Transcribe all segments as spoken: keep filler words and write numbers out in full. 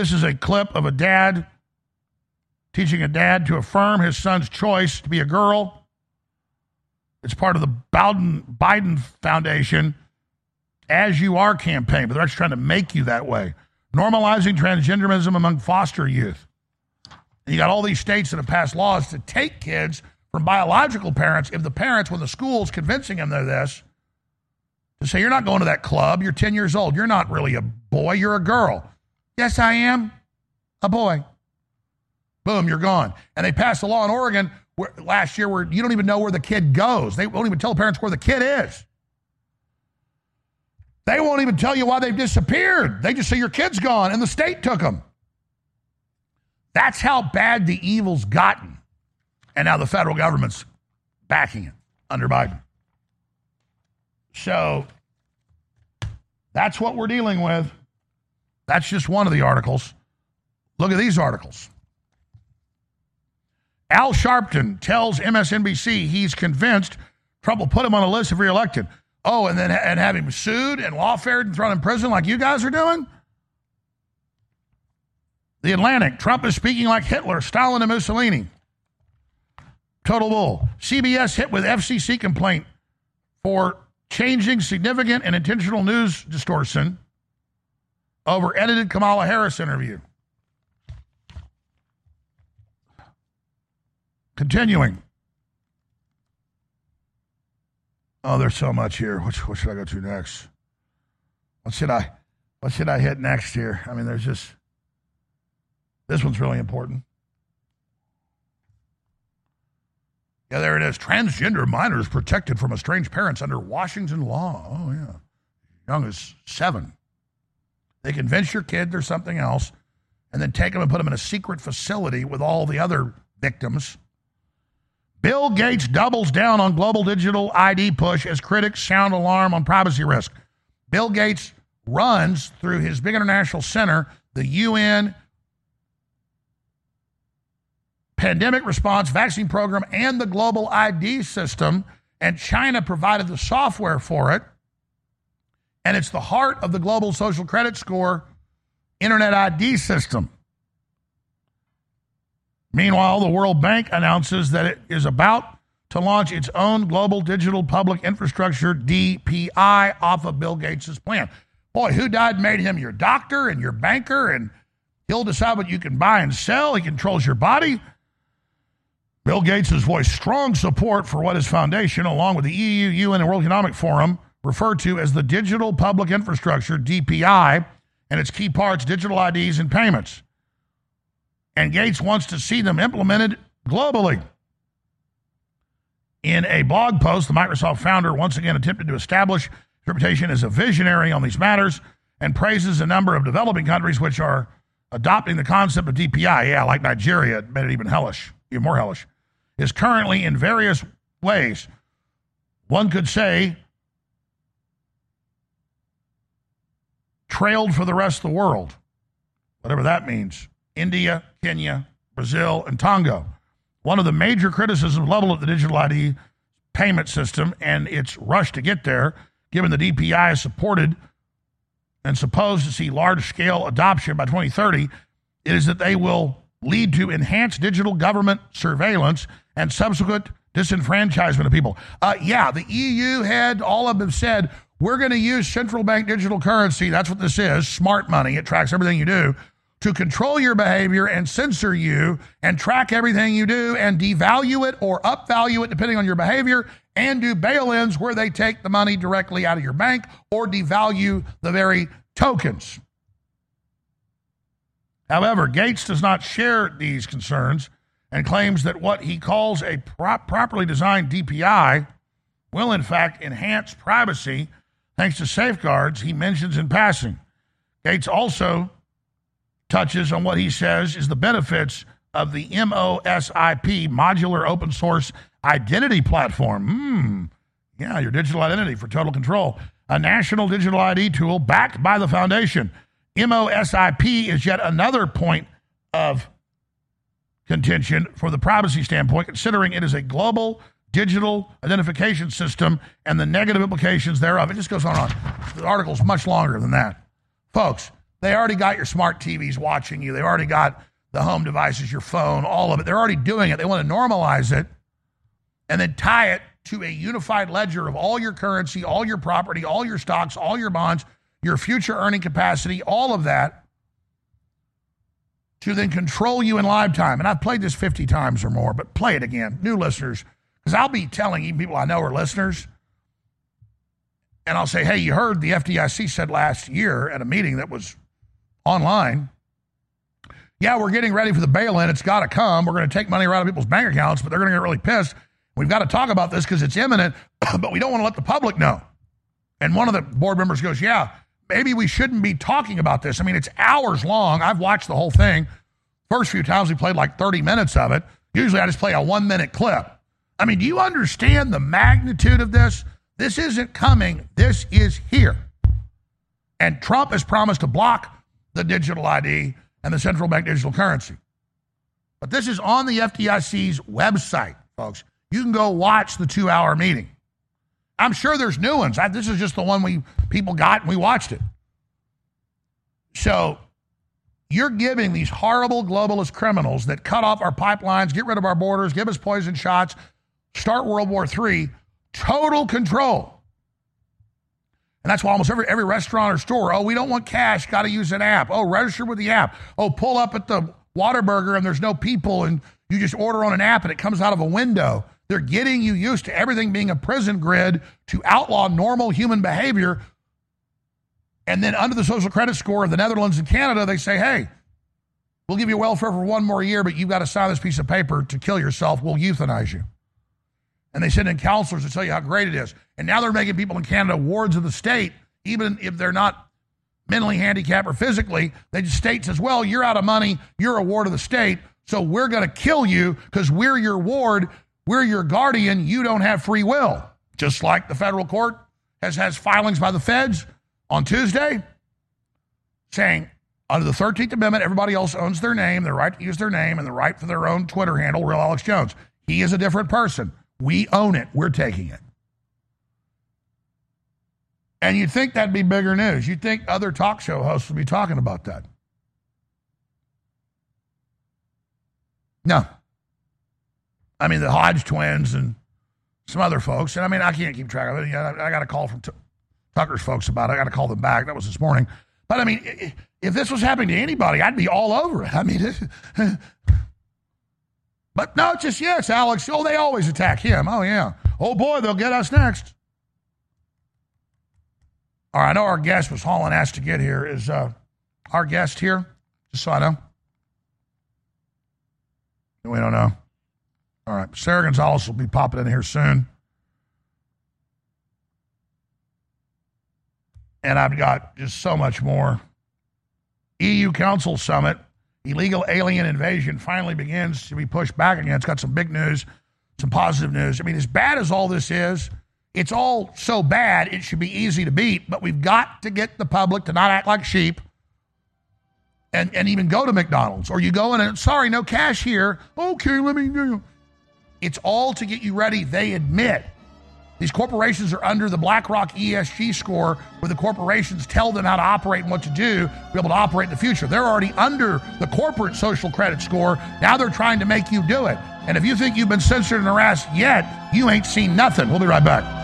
This is a clip of a dad teaching a dad to affirm his son's choice to be a girl. It's part of the Biden, Biden Foundation As You Are campaign, but they're actually trying to make you that way. Normalizing transgenderism among foster youth. And you got all these states that have passed laws to take kids from biological parents if the parents, when the school's convincing them they're this, to say, you're not going to that club, you're ten years old, you're not really a boy, you're a girl. Yes, I am a boy. Boom, you're gone. And they passed a law in Oregon where, last year where you don't even know where the kid goes. They won't even tell parents where the kid is. They won't even tell you why they've disappeared. They just say your kid's gone and the state took them. That's how bad the evil's gotten. And now the federal government's backing it under Biden. So that's what we're dealing with. That's just one of the articles. Look at these articles. Al Sharpton tells M S N B C he's convinced Trump will put him on a list if reelected. Oh, and then and have him sued and lawfared and thrown in prison like you guys are doing? The Atlantic, Trump is speaking like Hitler, Stalin, and Mussolini. Total bull. C B S hit with F C C complaint for changing significant and intentional news distortion over edited Kamala Harris interview. Continuing. Oh, there's so much here. Which what should I go to next? What should I what should I hit next here? I mean, there's just this one's really important. Yeah, there it is. Transgender minors protected from estranged parents under Washington law. Oh, yeah. Young as seven. They convince your kid there's something else and then take them and put them in a secret facility with all the other victims. Bill Gates doubles down on global digital I D push as critics sound alarm on privacy risk. Bill Gates runs through his big international center the U N pandemic response vaccine program and the global I D system, and China provided the software for it. And it's the heart of the global social credit score internet I D system. Meanwhile, the World Bank announces that it is about to launch its own global digital public infrastructure, D P I, off of Bill Gates' plan. Boy, who died made him your doctor and your banker, and he'll decide what you can buy and sell. He controls your body. Bill Gates has voiced strong support for what his foundation, along with the E U, U N, and World Economic Forum, refer to as the Digital Public Infrastructure, D P I, and its key parts, digital I Ds and payments. And Gates wants to see them implemented globally. In a blog post, the Microsoft founder once again attempted to establish his reputation as a visionary on these matters and praises a number of developing countries which are adopting the concept of D P I. Yeah, like Nigeria, it made it even hellish, even more hellish. Is currently in various ways, one could say, trailed for the rest of the world, whatever that means. India, Kenya, Brazil, and Tonga. One of the major criticisms leveled at the digital I D payment system and its rush to get there, given the D P I is supported and supposed to see large-scale adoption by twenty thirty, is that they will lead to enhanced digital government surveillance and subsequent disenfranchisement of people. Uh, yeah, the E U had, all of them said, we're going to use central bank digital currency, that's what this is, smart money, it tracks everything you do, to control your behavior and censor you and track everything you do and devalue it or upvalue it depending on your behavior, and do bail-ins where they take the money directly out of your bank or devalue the very tokens. However, Gates does not share these concerns and claims that what he calls a pro- properly designed D P I will in fact enhance privacy thanks to safeguards he mentions in passing. Gates also touches on what he says is the benefits of the MOSIP, Modular Open Source Identity Platform. Hmm, yeah, your digital identity for total control. A national digital I D tool backed by the foundation. MOSIP is yet another point of contention for the privacy standpoint, considering it is a global digital identification system and the negative implications thereof. It just goes on and on. The article's much longer than that. Folks, They already got your smart T Vs watching you. They've already got the home devices, your phone, all of it. They're already doing it. They want to normalize it and then tie it to a unified ledger of all your currency, all your property, all your stocks, all your bonds, your future earning capacity, all of that, to then control you in live time. And I've played this fifty times or more, but play it again, new listeners, because I'll be telling even people I know are listeners, and I'll say, hey, you heard the F D I C said last year at a meeting that was online, yeah, we're getting ready for the bail-in. It's got to come. We're going to take money right out of people's bank accounts, but they're going to get really pissed. We've got to talk about this because it's imminent, but we don't want to let the public know. And one of the board members goes, yeah, maybe we shouldn't be talking about this. I mean, it's hours long. I've watched the whole thing. First few times we played like thirty minutes of it. Usually I just play a one-minute clip. I mean, do you understand the magnitude of this? This isn't coming. This is here. And Trump has promised to block the digital I D and the central bank digital currency. But this is on the F D I C's website, folks. You can go watch the two-hour meeting. I'm sure there's new ones. I, this is just the one we people got and we watched it. So you're giving these horrible globalist criminals that cut off our pipelines, get rid of our borders, give us poison shots, start World War Three, total control. And that's why almost every, every restaurant or store, oh, we don't want cash, got to use an app. Oh, register with the app. Oh, pull up at the Whataburger and there's no people and you just order on an app and it comes out of a window. They're getting you used to everything being a prison grid to outlaw normal human behavior. And then under the social credit score of the Netherlands and Canada, they say, hey, we'll give you welfare for one more year, but you've got to sign this piece of paper to kill yourself. We'll euthanize you. And they send in counselors to tell you how great it is. And now they're making people in Canada wards of the state, even if they're not mentally handicapped or physically. They just state says, well, you're out of money. You're a ward of the state. So we're going to kill you because we're your ward. We're your guardian. You don't have free will. Just like the federal court has, has filings by the feds on Tuesday saying under the thirteenth Amendment, everybody else owns their name, their right to use their name, and the right for their own Twitter handle, Real Alex Jones. He is a different person. We own it. We're taking it. And you'd think that'd be bigger news. You'd think other talk show hosts would be talking about that. No. I mean, the Hodge twins and some other folks. And I mean, I can't keep track of it. I got a call from T- Tucker's folks about it. I got to call them back. That was this morning. But I mean, if this was happening to anybody, I'd be all over it. I mean, but no, it's just, yeah, it's Alex. Oh, they always attack him. Oh, yeah. Oh, boy, they'll get us next. All right, I know our guest was hauling ass to get here. Is uh, our guest here? Just so I know. We don't know. All right, Sarah Gonzalez will be popping in here soon. And I've got just so much more. E U Council Summit, illegal alien invasion finally begins to be pushed back again. It's got some big news, some positive news. I mean, as bad as all this is, it's all so bad it should be easy to beat, but we've got to get the public to not act like sheep and, and even go to McDonald's. Or you go in and, sorry, no cash here. Okay, let me do. It's all to get you ready. They admit these corporations are under the BlackRock E S G score where the corporations tell them how to operate and what to do to be able to operate in the future. They're already under the corporate social credit score. Now they're trying to make you do it. And if you think you've been censored and harassed yet, you ain't seen nothing. We'll be right back.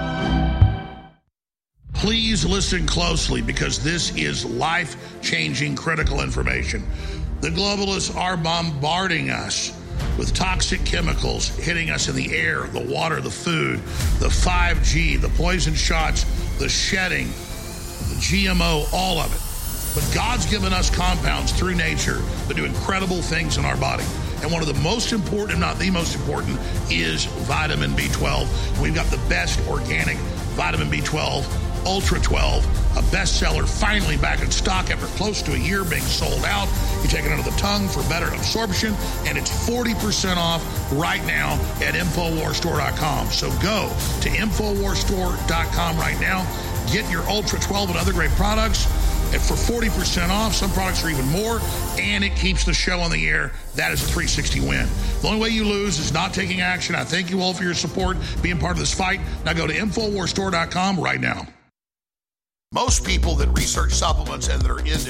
Please listen closely because this is life-changing critical information. The globalists are bombarding us with toxic chemicals hitting us in the air, the water, the food, the five G, the poison shots, the shedding, the G M O, all of it. But God's given us compounds through nature that do incredible things in our body. And one of the most important, if not the most important, is vitamin B twelve. We've got the best organic vitamin B twelve, Ultra twelve, a bestseller, finally back in stock after close to a year being sold out. You take it under the tongue for better absorption, and it's forty percent off right now at Infowars Store dot com. So go to Infowars Store dot com right now. Get your Ultra twelve and other great products and for forty percent off. Some products are even more, and it keeps the show on the air. That is a three sixty win. The only way you lose is not taking action. I thank you all for your support, being part of this fight. Now go to Infowars Store dot com right now. Most people that research supplements and that are into